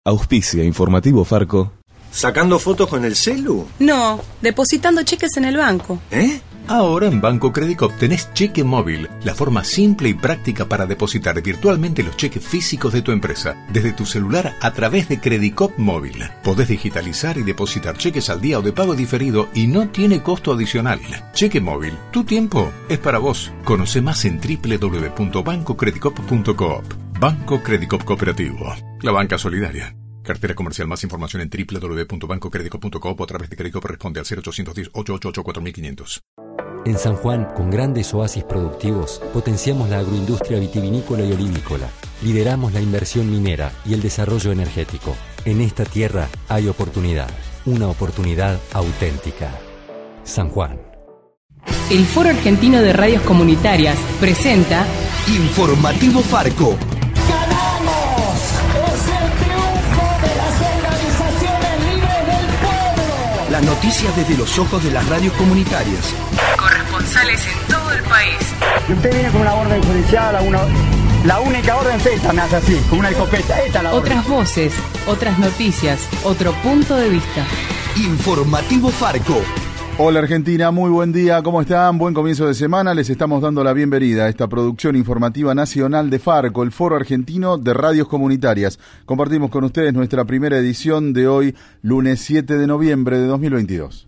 Auspicia Informativo Farco. ¿Sacando fotos con el celu? No, depositando cheques en el banco. Ahora en Banco Credicop tenés cheque móvil, la forma simple y práctica para depositar virtualmente los cheques físicos de tu empresa, desde tu celular a través de Credicop Móvil. Podés digitalizar y depositar cheques al día o de pago diferido y no tiene costo adicional. Cheque móvil, tu tiempo es para vos. Conoce más en www.bancocredicop.coop. Banco Credicop Cooperativo, la banca solidaria. Cartera comercial. Más información en www.bancocredicop.coop o a través de Credicop. Responde al 0810-888-4500. En San Juan, con grandes oasis productivos, potenciamos la agroindustria vitivinícola y olivícola. Lideramos la inversión minera y el desarrollo energético. En esta tierra hay oportunidad, una oportunidad auténtica. San Juan. El Foro Argentino de Radios Comunitarias presenta Informativo Farco. ¡Ganamos! ¡Es el triunfo de las organizaciones libres del pueblo! Las noticias desde los ojos de las radios comunitarias. Corresponsales en todo el país. Y usted viene con una orden judicial, la única orden es esta, me hace así, con una escopeta. Esta es la orden. Otras voces, otras noticias, otro punto de vista. Informativo Farco. Hola Argentina, muy buen día, ¿cómo están? Buen comienzo de semana, les estamos dando la bienvenida a esta producción informativa nacional de Farco, el Foro Argentino de Radios Comunitarias. Compartimos con ustedes nuestra primera edición de hoy, lunes 7 de noviembre de 2022.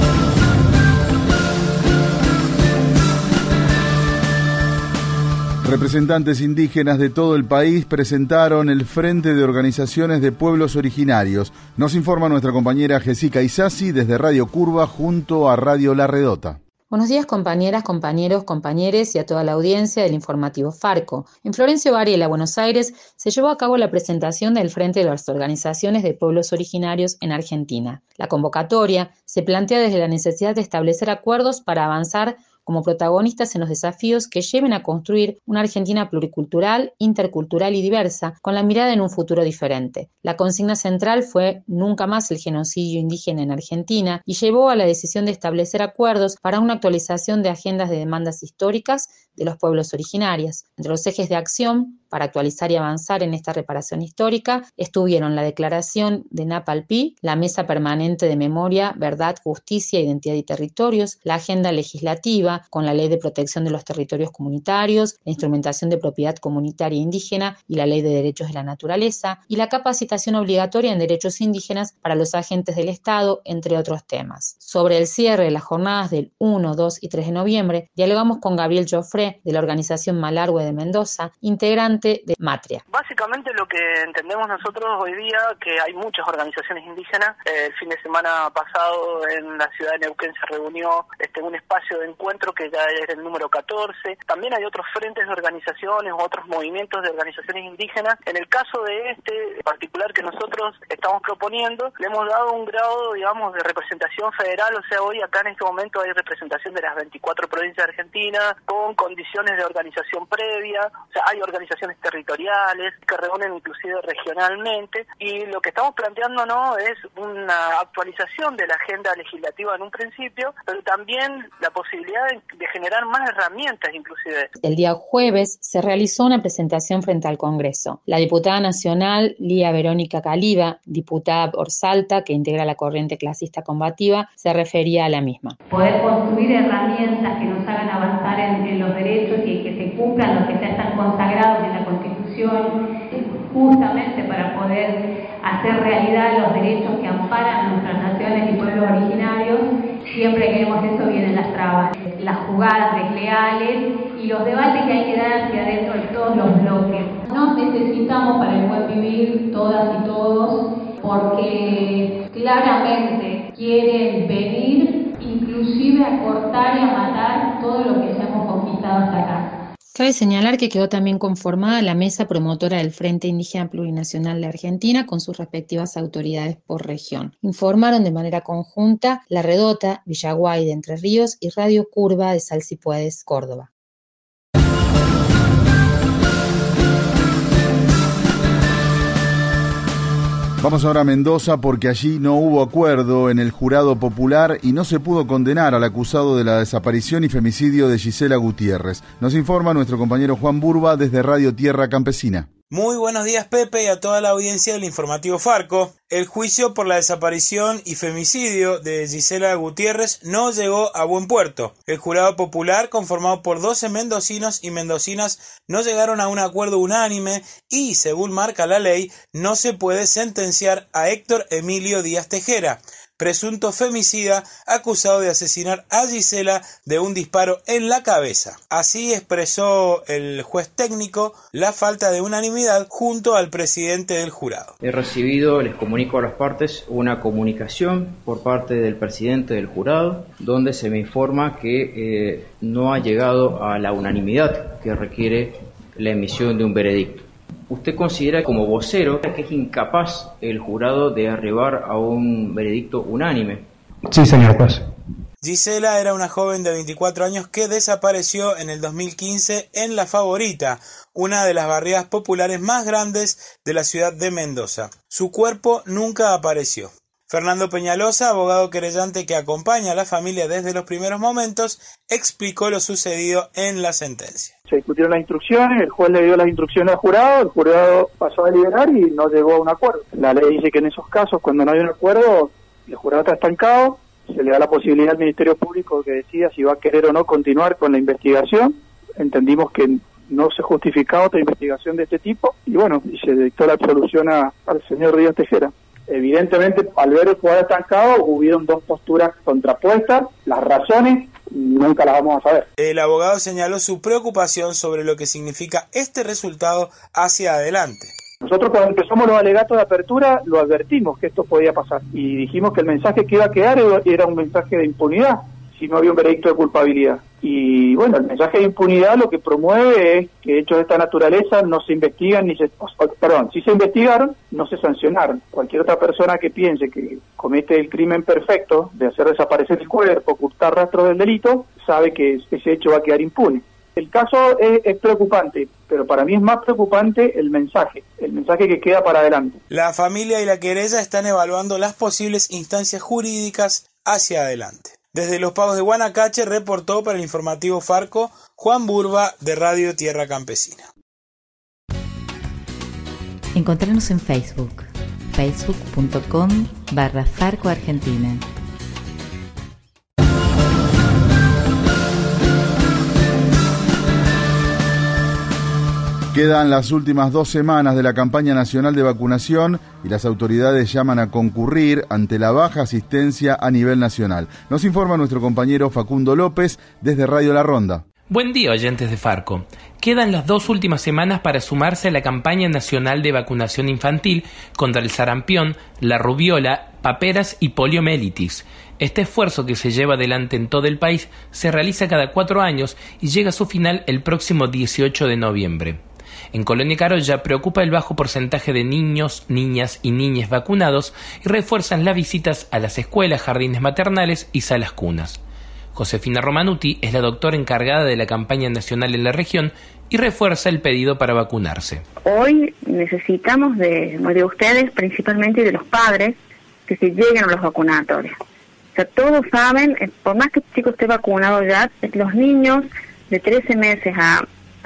Representantes indígenas de todo el país presentaron el Frente de Organizaciones de Pueblos Originarios. Nos informa nuestra compañera Jessica Isasi desde Radio Curva junto a Radio La Redota. Buenos días compañeras, compañeros, compañeres y a toda la audiencia del informativo Farco. En Florencio Varela, Buenos Aires, se llevó a cabo la presentación del Frente de las Organizaciones de Pueblos Originarios en Argentina. La convocatoria se plantea desde la necesidad de establecer acuerdos para avanzar como protagonistas en los desafíos que lleven a construir una Argentina pluricultural, intercultural y diversa, con la mirada en un futuro diferente. La consigna central fue nunca más el genocidio indígena en Argentina y llevó a la decisión de establecer acuerdos para una actualización de agendas de demandas históricas de los pueblos originarios. Entre los ejes de acción para actualizar y avanzar en esta reparación histórica estuvieron la declaración de Napalpí, la Mesa Permanente de Memoria, Verdad, Justicia, Identidad y Territorios, la agenda legislativa con la Ley de Protección de los Territorios Comunitarios, la instrumentación de propiedad comunitaria indígena y la Ley de Derechos de la Naturaleza, y la capacitación obligatoria en derechos indígenas para los agentes del Estado, entre otros temas. Sobre el cierre de las jornadas del 1, 2 y 3 de noviembre, dialogamos con Gabriel Joffre, de la organización Malargüe de Mendoza, integrante de Matria. Básicamente lo que entendemos nosotros hoy día, que hay muchas organizaciones indígenas. El fin de semana pasado en la ciudad de Neuquén se reunió un espacio de encuentro que ya es el número 14. También hay otros frentes de organizaciones o otros movimientos de organizaciones indígenas. En el caso de este particular que nosotros estamos proponiendo, le hemos dado un grado, digamos, de representación federal. O sea, hoy acá en este momento hay representación de las 24 provincias de Argentina con condiciones de organización previa. O sea, hay organizaciones territoriales que reúnen inclusive regionalmente, y lo que estamos planteando no es una actualización de la agenda legislativa en un principio, pero también la posibilidad de generar más herramientas inclusive. El día jueves se realizó una presentación frente al Congreso. La diputada nacional Lía Verónica Caliba, diputada por Salta, que integra la corriente clasista combativa, se refería a la misma. Poder construir herramientas que nos hagan avanzar en los derechos y que se cumplan los que ya están consagrados en la Constitución, justamente para poder hacer realidad los derechos que amparan a nuestras naciones y pueblos originarios. Siempre que vemos eso vienen las trabas, las jugadas desleales y los debates que hay que dar hacia adentro de todos los bloques. Nos necesitamos para el buen vivir todas y todos, porque claramente quieren venir inclusive a cortar y a matar todo lo que ya hemos conquistado hasta acá. Cabe señalar que quedó también conformada la mesa promotora del Frente Indígena Plurinacional de Argentina con sus respectivas autoridades por región. Informaron de manera conjunta La Redota, Villaguay de Entre Ríos y Radio Curva de Salsipuedes, Córdoba. Vamos ahora a Mendoza porque allí no hubo acuerdo en el jurado popular y no se pudo condenar al acusado de la desaparición y femicidio de Gisela Gutiérrez. Nos informa nuestro compañero Juan Burba desde Radio Tierra Campesina. Muy buenos días, Pepe, y a toda la audiencia del informativo Farco. El juicio por la desaparición y femicidio de Gisela Gutiérrez no llegó a buen puerto. El jurado popular, conformado por 12 mendocinos y mendocinas, no llegaron a un acuerdo unánime y, según marca la ley, no se puede sentenciar a Héctor Emilio Díaz Tejera, presunto femicida acusado de asesinar a Gisela de un disparo en la cabeza. Así expresó el juez técnico la falta de unanimidad junto al presidente del jurado. He recibido, les comunico a las partes, una comunicación por parte del presidente del jurado, donde se me informa que no ha llegado a la unanimidad que requiere la emisión de un veredicto. ¿Usted considera como vocero que es incapaz el jurado de arribar a un veredicto unánime? Sí, señor juez. Gisela era una joven de 24 años que desapareció en el 2015 en La Favorita, una de las barriadas populares más grandes de la ciudad de Mendoza. Su cuerpo nunca apareció. Fernando Peñalosa, abogado querellante que acompaña a la familia desde los primeros momentos, explicó lo sucedido en la sentencia. Se discutieron las instrucciones, el juez le dio las instrucciones al jurado, el jurado pasó a deliberar y no llegó a un acuerdo. La ley dice que en esos casos, cuando no hay un acuerdo, el jurado está estancado, se le da la posibilidad al Ministerio Público que decida si va a querer o no continuar con la investigación. Entendimos que no se justificaba otra investigación de este tipo y bueno, y se dictó la absolución al señor Díaz Tejera. Evidentemente, al ver el jugador estancado, hubieron dos posturas contrapuestas. Las razones nunca las vamos a saber. El abogado señaló su preocupación sobre lo que significa este resultado hacia adelante. Nosotros cuando empezamos los alegatos de apertura lo advertimos que esto podía pasar y dijimos que el mensaje que iba a quedar era un mensaje de impunidad si no había un veredicto de culpabilidad. Y bueno, el mensaje de impunidad lo que promueve es que hechos de esta naturaleza no se investigan si se investigaron, no se sancionaron. Cualquier otra persona que piense que comete el crimen perfecto de hacer desaparecer el cuerpo, ocultar rastros del delito, sabe que ese hecho va a quedar impune. El caso es preocupante, pero para mí es más preocupante el mensaje que queda para adelante. La familia y la querella están evaluando las posibles instancias jurídicas hacia adelante. Desde Los Pagos de Guanacache reportó para el informativo Farco Juan Burba de Radio Tierra Campesina. Encontrarnos en Facebook, facebook.com/Farco Argentina. Quedan las últimas 2 semanas de la campaña nacional de vacunación y las autoridades llaman a concurrir ante la baja asistencia a nivel nacional. Nos informa nuestro compañero Facundo López desde Radio La Ronda. Buen día, oyentes de Farco. Quedan las 2 últimas semanas para sumarse a la campaña nacional de vacunación infantil contra el sarampión, la rubiola, paperas y poliomielitis. Este esfuerzo, que se lleva adelante en todo el país, se realiza cada 4 años y llega a su final el próximo 18 de noviembre. En Colonia Carolla preocupa el bajo porcentaje de niños, niñas y niñas vacunados y refuerzan las visitas a las escuelas, jardines maternales y salas cunas. Josefina Romanuti es la doctora encargada de la campaña nacional en la región y refuerza el pedido para vacunarse. Hoy necesitamos de ustedes, principalmente de los padres, que se lleguen a los vacunatorios. O sea, todos saben, por más que el chico esté vacunado ya, los niños de 13 meses a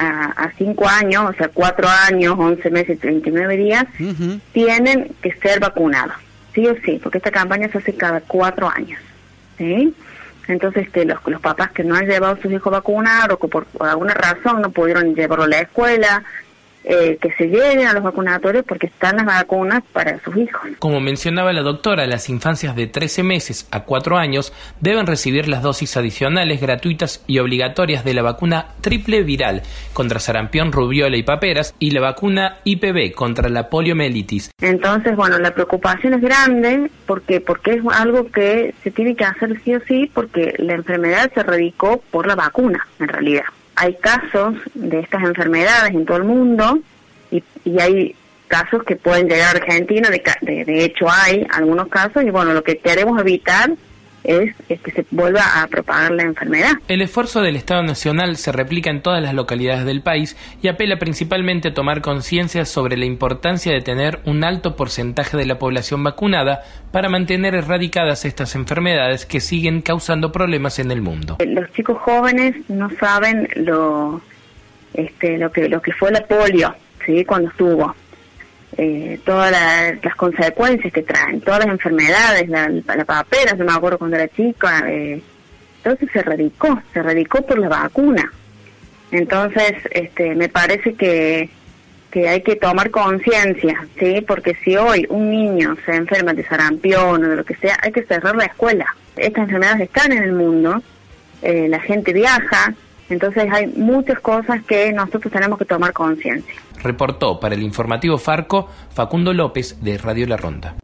5 años, o sea, 4 años, 11 meses, 39 días, tienen que ser vacunados, sí o sí, porque esta campaña se hace cada 4 años, ¿sí? Entonces, los papás que no han llevado a sus hijos a vacunar o que por alguna razón no pudieron llevarlo a la escuela, que se lleguen a los vacunatorios porque están las vacunas para sus hijos. Como mencionaba la doctora, las infancias de 13 meses a 4 años deben recibir las dosis adicionales, gratuitas y obligatorias de la vacuna triple viral contra sarampión, rubiola y paperas y la vacuna IPV contra la poliomielitis. Entonces, bueno, la preocupación es grande porque es algo que se tiene que hacer sí o sí porque la enfermedad se erradicó por la vacuna, en realidad. Hay casos de estas enfermedades en todo el mundo y hay casos que pueden llegar a Argentina, de hecho hay algunos casos y bueno, lo que queremos evitar es que se vuelva a propagar la enfermedad. El esfuerzo del Estado Nacional se replica en todas las localidades del país y apela principalmente a tomar conciencia sobre la importancia de tener un alto porcentaje de la población vacunada para mantener erradicadas estas enfermedades que siguen causando problemas en el mundo. Los chicos jóvenes no saben lo que fue la polio, ¿sí? Cuando estuvo. Todas las consecuencias que traen, todas las enfermedades, la papera, yo me acuerdo cuando era chica, entonces se erradicó por la vacuna. Entonces, me parece que hay que tomar conciencia, ¿sí? Porque si hoy un niño se enferma de sarampión o de lo que sea, hay que cerrar la escuela. Estas enfermedades están en el mundo, la gente viaja, entonces hay muchas cosas que nosotros tenemos que tomar conciencia. Reportó para el informativo Farco Facundo López de Radio La Ronda.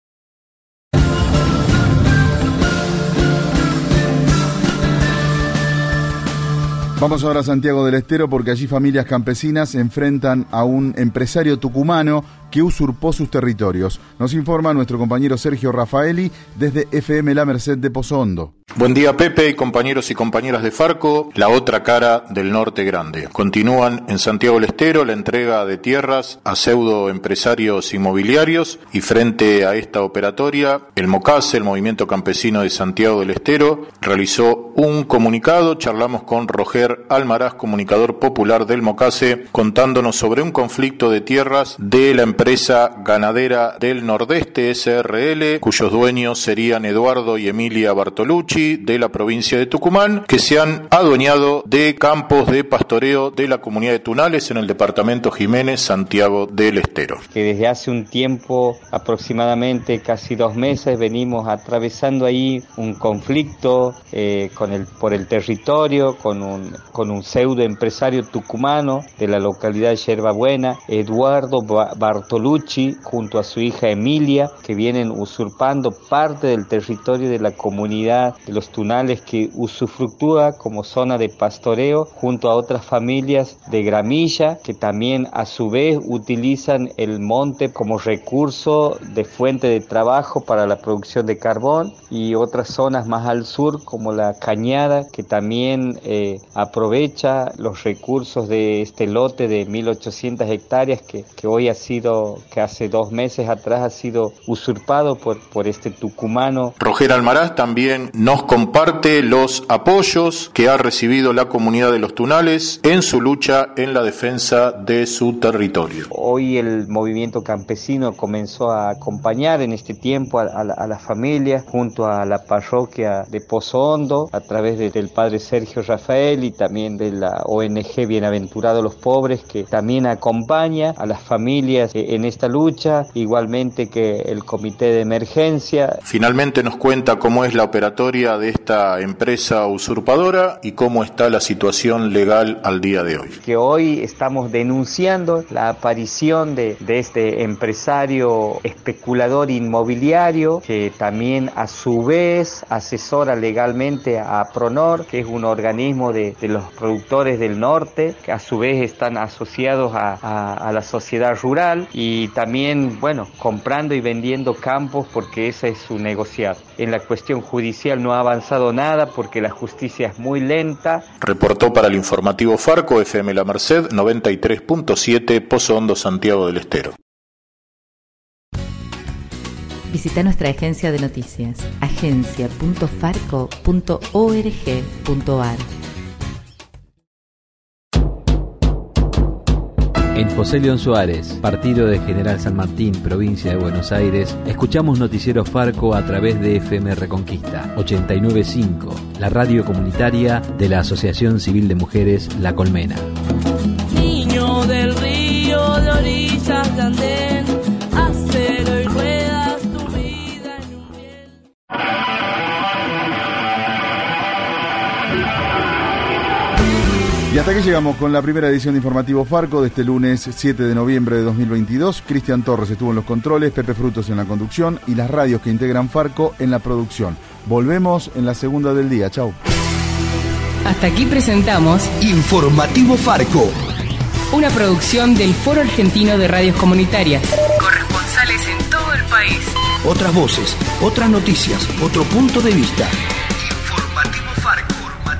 Vamos ahora a Santiago del Estero porque allí familias campesinas se enfrentan a un empresario tucumano que usurpó sus territorios. Nos informa nuestro compañero Sergio Rafaeli desde FM La Merced de Pozo Hondo. Buen día, Pepe y compañeros y compañeras de Farco, la otra cara del Norte Grande. Continúan en Santiago del Estero la entrega de tierras a pseudo empresarios inmobiliarios y frente a esta operatoria, el MOCASE, el Movimiento Campesino de Santiago del Estero, realizó un comunicado. Charlamos con Roger Almaraz, comunicador popular del MOCASE, contándonos sobre un conflicto de tierras de la empresa ganadera del Nordeste, SRL, cuyos dueños serían Eduardo y Emilia Bartolucci, de la provincia de Tucumán, que se han adueñado de campos de pastoreo de la comunidad de Tunales en el departamento Jiménez, Santiago del Estero. Que desde hace un tiempo, aproximadamente casi 2 meses, venimos atravesando ahí un conflicto por el territorio, con un pseudo empresario tucumano de la localidad de Yerbabuena, Eduardo Bartolucci, junto a su hija Emilia, que vienen usurpando parte del territorio de la comunidad de los Tunales, que usufructúa como zona de pastoreo junto a otras familias de Gramilla, que también a su vez utilizan el monte como recurso de fuente de trabajo para la producción de carbón, y otras zonas más al sur como la Cañada, que también aprovecha los recursos de este lote de 1.800 hectáreas que hace 2 meses atrás ha sido usurpado por este tucumano. Roger Almaraz también nos comparte los apoyos que ha recibido la comunidad de los Tunales en su lucha en la defensa de su territorio. Hoy el movimiento campesino comenzó a acompañar en este tiempo a la familia junto a la parroquia de Pozo Hondo, a través del padre Sergio Rafael y también de la ONG Bienaventurados los Pobres, que también acompaña a las familias en esta lucha, igualmente que el comité de emergencia. Finalmente nos cuenta cómo es la operatoria de esta empresa usurpadora y cómo está la situación legal al día de hoy. Que hoy estamos denunciando la aparición de este empresario especulador inmobiliario, que también a su vez asesora legalmente a Pronor, que es un organismo de los productores del norte, que a su vez están asociados a la sociedad rural, y también, comprando y vendiendo campos, porque ese es su negociado. En la cuestión judicial no ha avanzado nada porque la justicia es muy lenta. Reportó para el informativo Farco, FM La Merced, 93.7, Pozo Hondo, Santiago del Estero. Visita nuestra agencia de noticias, agencia.farco.org.ar. En José León Suárez, partido de General San Martín, provincia de Buenos Aires, escuchamos Noticiero Farco a través de FM Reconquista 89.5, la radio comunitaria de la Asociación Civil de Mujeres La Colmena. Niño del río, de orillas de andén, acero y ruedas, tu vida en un bien. Y hasta aquí llegamos con la primera edición de Informativo Farco de este lunes 7 de noviembre de 2022. Cristian Torres estuvo en los controles, Pepe Frutos en la conducción y las radios que integran Farco en la producción. Volvemos en la segunda del día. Chau. Hasta aquí presentamos Informativo Farco, una producción del Foro Argentino de Radios Comunitarias. Corresponsales en todo el país. Otras voces, otras noticias, otro punto de vista. Informativo Farco.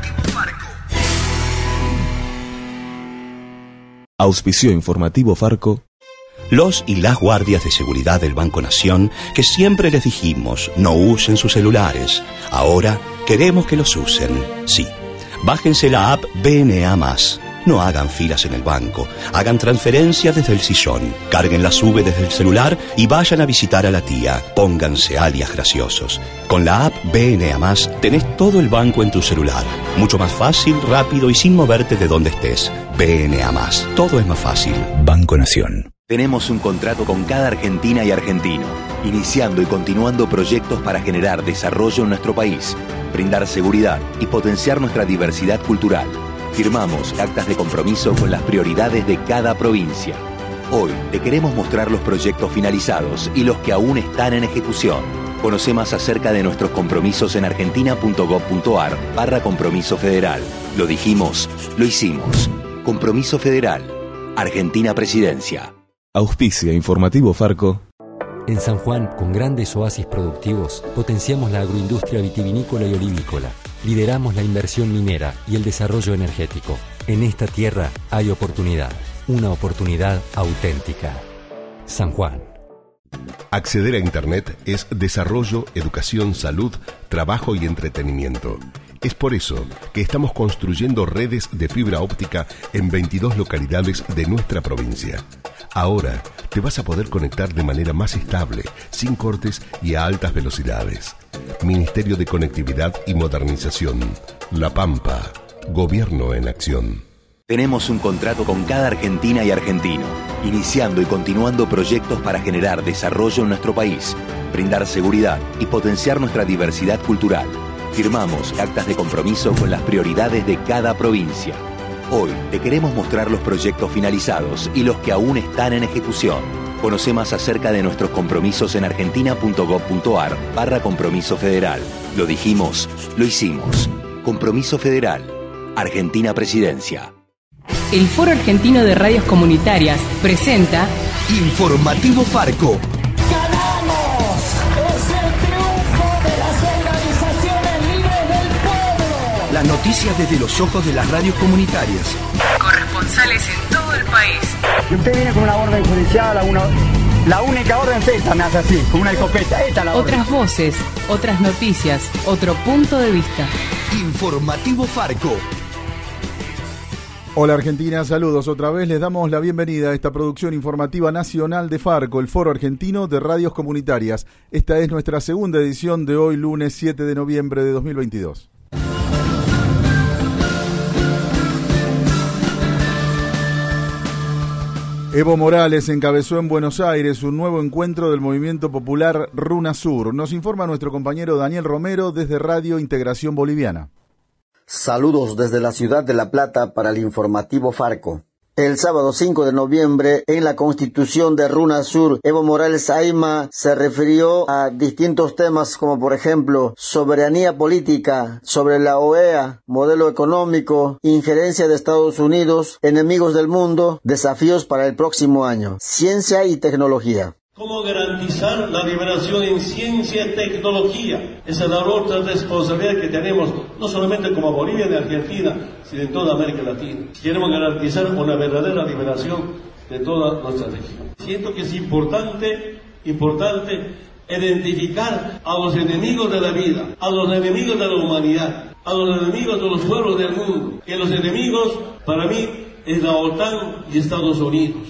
Auspició Informativo Farco. Los y las guardias de seguridad del Banco Nación, que siempre les dijimos no usen sus celulares, ahora queremos que los usen. Sí, bájense la app BNA+. No hagan filas en el banco, hagan transferencias desde el sillón, carguen la SUBE desde el celular y vayan a visitar a la tía. Pónganse alias graciosos. Con la app BNA+, tenés todo el banco en tu celular. Mucho más fácil, rápido y sin moverte de donde estés. BNA+, todo es más fácil. Banco Nación. Tenemos un contrato con cada argentina y argentino, iniciando y continuando proyectos para generar desarrollo en nuestro país, brindar seguridad y potenciar nuestra diversidad cultural. Firmamos actas de compromiso con las prioridades de cada provincia. Hoy te queremos mostrar los proyectos finalizados y los que aún están en ejecución. Conoce más acerca de nuestros compromisos en argentina.gov.ar/compromiso federal. Lo dijimos, lo hicimos. Compromiso Federal. Argentina Presidencia. Auspicia Informativo Farco. En San Juan, con grandes oasis productivos, potenciamos la agroindustria vitivinícola y olivícola. Lideramos la inversión minera y el desarrollo energético. En esta tierra hay oportunidad, una oportunidad auténtica. San Juan. Acceder a Internet es desarrollo, educación, salud, trabajo y entretenimiento. Es por eso que estamos construyendo redes de fibra óptica en 22 localidades de nuestra provincia. Ahora te vas a poder conectar de manera más estable, sin cortes y a altas velocidades. Ministerio de Conectividad y Modernización. La Pampa. Gobierno en acción. Tenemos un contrato con cada argentina y argentino, iniciando y continuando proyectos para generar desarrollo en nuestro país, brindar seguridad y potenciar nuestra diversidad cultural. Firmamos actas de compromiso con las prioridades de cada provincia. Hoy te queremos mostrar los proyectos finalizados y los que aún están en ejecución. Conoce más acerca de nuestros compromisos en argentina.gov.ar/compromiso federal. Lo dijimos, lo hicimos. Compromiso Federal. Argentina Presidencia. El Foro Argentino de Radios Comunitarias presenta Informativo Farco. ¡Ganamos! ¡Es el triunfo de las organizaciones libres del pueblo! Las noticias desde los ojos de las radios comunitarias. Corresponsales en todo el país. Y usted viene con una orden judicial, la única orden es esta, me hace así, con una escopeta. Esta es la orden. Otras voces, otras noticias, otro punto de vista. Informativo Farco. Hola Argentina, saludos otra vez. Les damos la bienvenida a esta producción informativa nacional de Farco, el Foro Argentino de Radios Comunitarias. Esta es nuestra segunda edición de hoy, lunes 7 de noviembre de 2022. Evo Morales encabezó en Buenos Aires un nuevo encuentro del movimiento popular Runa Sur. Nos informa nuestro compañero Daniel Romero desde Radio Integración Boliviana. Saludos desde la ciudad de La Plata para el informativo Farco. El sábado 5 de noviembre, en la Constitución de Runa Sur, Evo Morales Ayma se refirió a distintos temas como por ejemplo soberanía política, sobre la OEA, modelo económico, injerencia de Estados Unidos, enemigos del mundo, desafíos para el próximo año, ciencia y tecnología. ¿Cómo garantizar la liberación en ciencia y tecnología? Esa es la otra responsabilidad que tenemos, no solamente como Bolivia y Argentina, sino en toda América Latina. Queremos garantizar una verdadera liberación de toda nuestra región. Siento que es importante identificar a los enemigos de la vida, a los enemigos de la humanidad, a los enemigos de los pueblos del mundo. Que los enemigos, para mí, es la OTAN y Estados Unidos.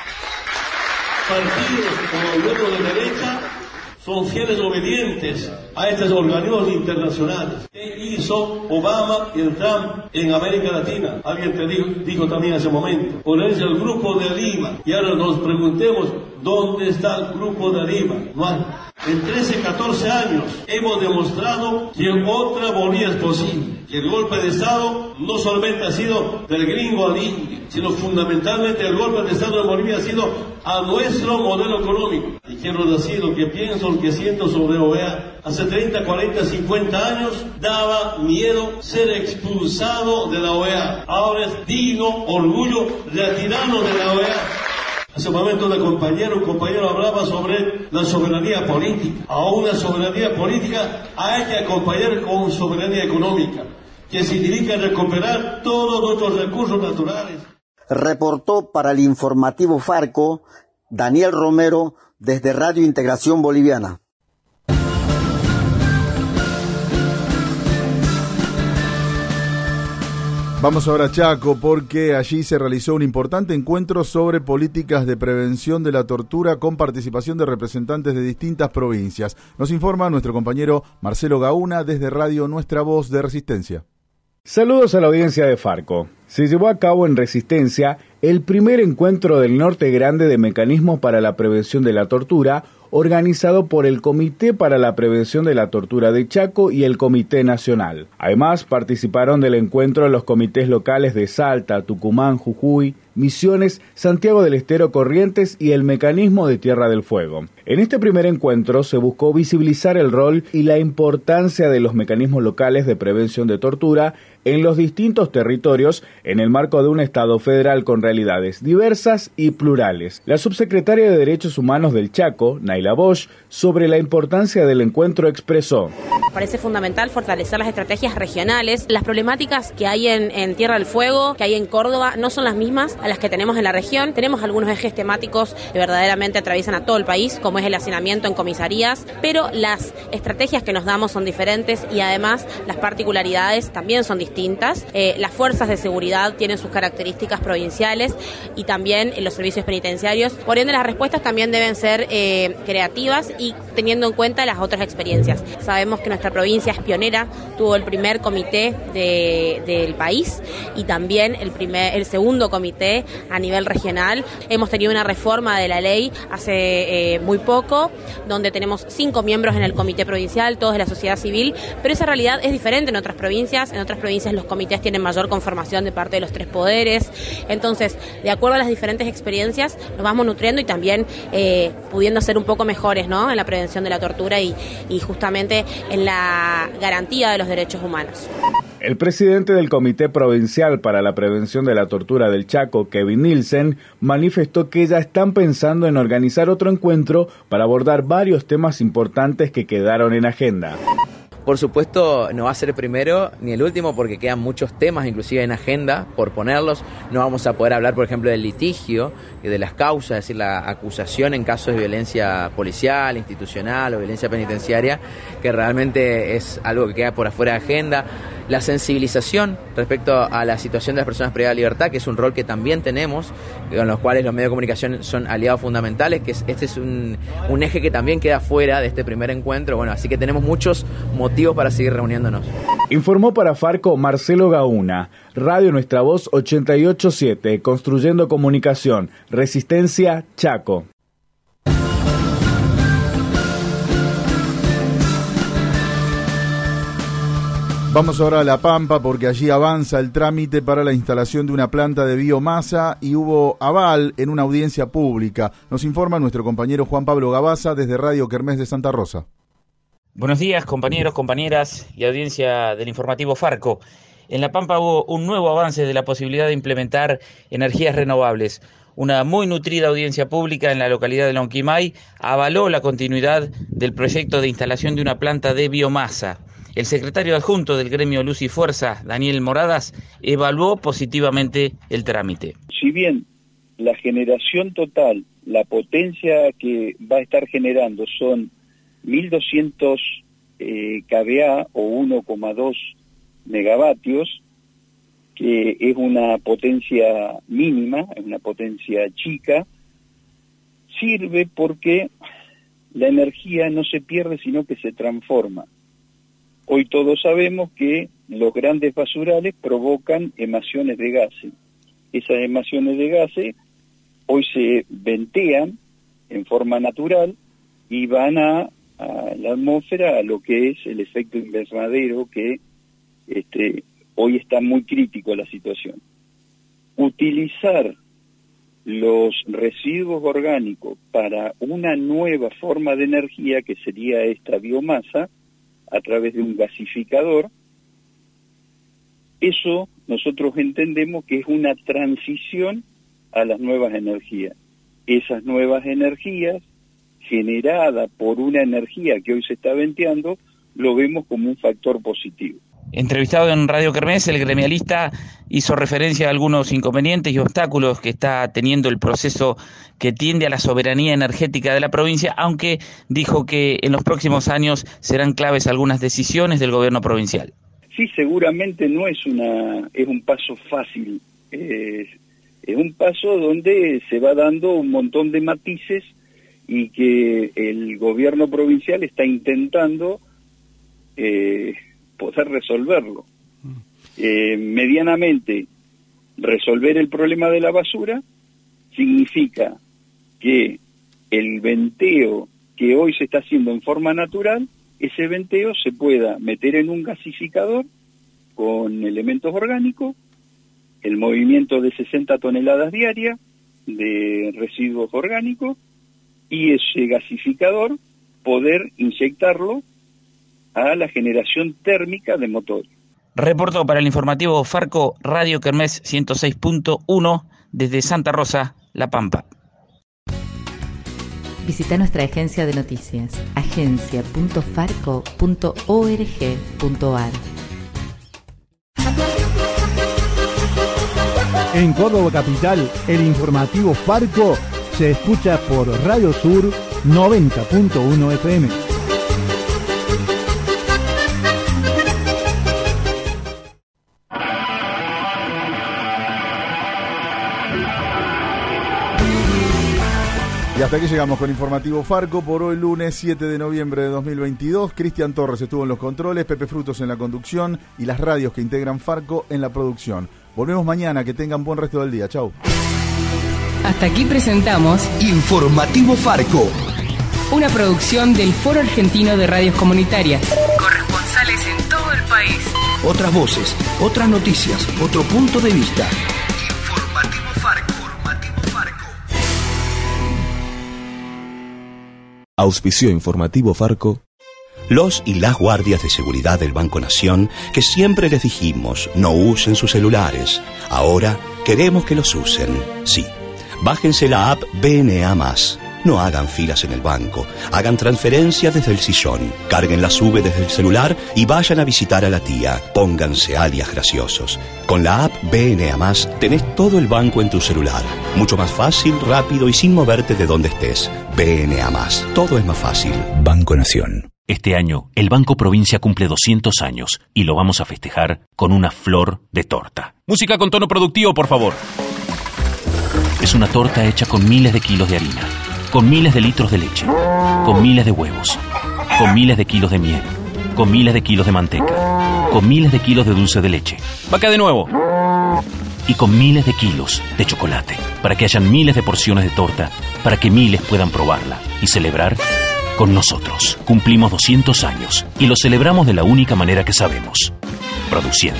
Partidos como el gobierno de derecha son fieles obedientes a estos organismos internacionales. ¿Qué hizo Obama y el Trump en América Latina? Alguien te dijo también en ese momento. Ponerse el Grupo de Lima. Y ahora nos preguntemos, ¿dónde está el Grupo de Lima? No hay. En 13, 14 años hemos demostrado que otra Bolivia es posible. Que el golpe de Estado no solamente ha sido del gringo al indio, sino fundamentalmente el golpe de Estado de Bolivia ha sido a nuestro modelo económico. Y quiero decir lo que pienso, lo que siento sobre OEA. Hace 30, 40, 50 años daba miedo ser expulsado de la OEA. Ahora es digno orgullo retirarnos de la OEA. Hace un momento un compañero hablaba sobre la soberanía política. A una soberanía política hay que acompañar con soberanía económica, que significa recuperar todos nuestros recursos naturales. Reportó para el informativo Farco Daniel Romero desde Radio Integración Boliviana. Vamos ahora a Chaco porque allí se realizó un importante encuentro sobre políticas de prevención de la tortura con participación de representantes de distintas provincias. Nos informa nuestro compañero Marcelo Gauna desde Radio Nuestra Voz de Resistencia. Saludos a la audiencia de Farco. Se llevó a cabo en Resistencia el primer encuentro del Norte Grande de Mecanismos para la Prevención de la Tortura, organizado por el Comité para la Prevención de la Tortura de Chaco y el Comité Nacional. Además, participaron del encuentro los comités locales de Salta, Tucumán, Jujuy, Misiones, Santiago del Estero, Corrientes y el Mecanismo de Tierra del Fuego. En este primer encuentro se buscó visibilizar el rol y la importancia de los mecanismos locales de prevención de tortura en los distintos territorios en el marco de un Estado federal con realidades diversas y plurales. La subsecretaria de Derechos Humanos del Chaco, Naila Bosch, sobre la importancia del encuentro expresó: parece fundamental fortalecer las estrategias regionales. Las problemáticas que hay en Tierra del Fuego, que hay en Córdoba, no son las mismas a las que tenemos en la región. Tenemos algunos ejes temáticos que verdaderamente atraviesan a todo el país, como es el hacinamiento en comisarías, pero las estrategias que nos damos son diferentes y además las particularidades también son distintas. Las fuerzas de seguridad tienen sus características provinciales y también los servicios penitenciarios. Por ende, las respuestas también deben ser creativas y teniendo en cuenta las otras experiencias. Sabemos que nuestra provincia es pionera, tuvo el primer comité del país y también el segundo comité a nivel regional. Hemos tenido una reforma de la ley hace muy poco, donde tenemos 5 miembros en el comité provincial, todos de la sociedad civil, pero esa realidad es diferente en otras provincias. En otras provincias los comités tienen mayor conformación de parte de los 3 poderes. Entonces, de acuerdo a las diferentes experiencias, nos vamos nutriendo y también pudiendo ser un poco mejores, ¿no?, en la prevención de la tortura y justamente en la garantía de los derechos humanos. El presidente del Comité Provincial para la Prevención de la Tortura del Chaco, Kevin Nielsen, manifestó que ya están pensando en organizar otro encuentro para abordar varios temas importantes que quedaron en agenda. Por supuesto, no va a ser el primero ni el último porque quedan muchos temas inclusive en agenda por ponerlos. No vamos a poder hablar, por ejemplo, del litigio y de las causas, es decir, la acusación en casos de violencia policial, institucional o violencia penitenciaria, que realmente es algo que queda por afuera de agenda. La sensibilización respecto a la situación de las personas privadas de libertad, que es un rol que también tenemos, con los cuales los medios de comunicación son aliados fundamentales, que este es un eje que también queda fuera de este primer encuentro. Bueno, así que tenemos muchos motivos para seguir reuniéndonos. Informó para Farco Marcelo Gauna, Radio Nuestra Voz 88.7, Construyendo Comunicación, Resistencia, Chaco. Vamos ahora a La Pampa porque allí avanza el trámite para la instalación de una planta de biomasa y hubo aval en una audiencia pública. Nos informa nuestro compañero Juan Pablo Gabaza desde Radio Kermés de Santa Rosa. Buenos días, compañeros, compañeras y audiencia del informativo Farco. En La Pampa hubo un nuevo avance de la posibilidad de implementar energías renovables. Una muy nutrida audiencia pública en la localidad de Lonquimay avaló la continuidad del proyecto de instalación de una planta de biomasa. El secretario adjunto del gremio Luz y Fuerza, Daniel Moradas, evaluó positivamente el trámite. Si bien la generación total, la potencia que va a estar generando son 1.200 kVA o 1,2 megavatios, que es una potencia mínima, es una potencia chica, sirve porque la energía no se pierde sino que se transforma. Hoy todos sabemos que los grandes basurales provocan emasiones de gases. Esas emasiones de gases hoy se ventean en forma natural y van a la atmósfera, a lo que es el efecto invernadero, que hoy está muy crítico la situación. Utilizar los residuos orgánicos para una nueva forma de energía, que sería esta biomasa, a través de un gasificador, eso nosotros entendemos que es una transición a las nuevas energías. Esas nuevas energías, generadas por una energía que hoy se está venteando, lo vemos como un factor positivo. Entrevistado en Radio Kermés, el gremialista hizo referencia a algunos inconvenientes y obstáculos que está teniendo el proceso que tiende a la soberanía energética de la provincia, aunque dijo que en los próximos años serán claves algunas decisiones del gobierno provincial. Sí, seguramente no es un paso fácil, es un paso donde se va dando un montón de matices y que el gobierno provincial está intentando poder resolverlo. Medianamente, resolver el problema de la basura significa que el venteo que hoy se está haciendo en forma natural, ese venteo se pueda meter en un gasificador con elementos orgánicos, el movimiento de 60 toneladas diarias de residuos orgánicos, y ese gasificador poder inyectarlo a la generación térmica de motores. Reporto para el informativo Farco, Radio Kermés 106.1 desde Santa Rosa, La Pampa. Visita nuestra agencia de noticias, agencia.farco.org.ar. En Córdoba Capital, el informativo Farco se escucha por Radio Sur 90.1 FM. Y hasta aquí llegamos con Informativo Farco por hoy lunes 7 de noviembre de 2022. Cristian Torres estuvo en los controles, Pepe Frutos en la conducción y las radios que integran Farco en la producción. Volvemos mañana, que tengan buen resto del día. Chau. Hasta aquí presentamos Informativo Farco, una producción del Foro Argentino de Radios Comunitarias. Corresponsales en todo el país. otras voces, otras noticias, otro punto de vista. Auspició Informativo Farco. Los y las guardias de seguridad del Banco Nación, que siempre les dijimos no usen sus celulares, ahora queremos que los usen. Sí, bájense la app BNA+. No hagan filas en el banco, hagan transferencias desde el sillón, carguen la SUBE desde el celular y vayan a visitar a la tía. Pónganse alias graciosos. Con la app BNA+, tenés todo el banco en tu celular. Mucho más fácil, rápido y sin moverte de donde estés. BNA+, todo es más fácil. Banco Nación. Este año, el Banco Provincia cumple 200 años y lo vamos a festejar con una flor de torta. Música con tono productivo, por favor. Es una torta hecha con miles de kilos de harina, con miles de litros de leche, con miles de huevos, con miles de kilos de miel, con miles de kilos de manteca, con miles de kilos de dulce de leche. ¡Vaca de nuevo! Y con miles de kilos de chocolate, para que hayan miles de porciones de torta, para que miles puedan probarla y celebrar con nosotros. Cumplimos 200 años y lo celebramos de la única manera que sabemos, produciendo.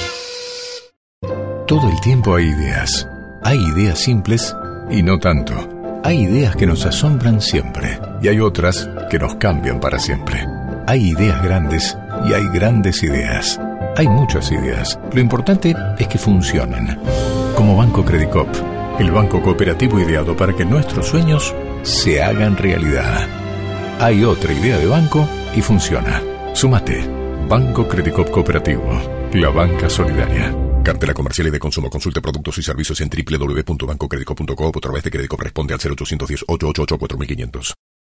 Todo el tiempo hay ideas. Hay ideas simples y no tanto. Hay ideas que nos asombran siempre y hay otras que nos cambian para siempre. Hay ideas grandes y hay grandes ideas. Hay muchas ideas. Lo importante es que funcionen. Como Banco Credicop, el banco cooperativo ideado para que nuestros sueños se hagan realidad. Hay otra idea de banco y funciona. Súmate. Banco Credicop Cooperativo. La banca solidaria. Cartela comercial y de consumo. Consulte productos y servicios en www.bancocredicop.co o a través de Credicop. Responde al 0810 888 4500.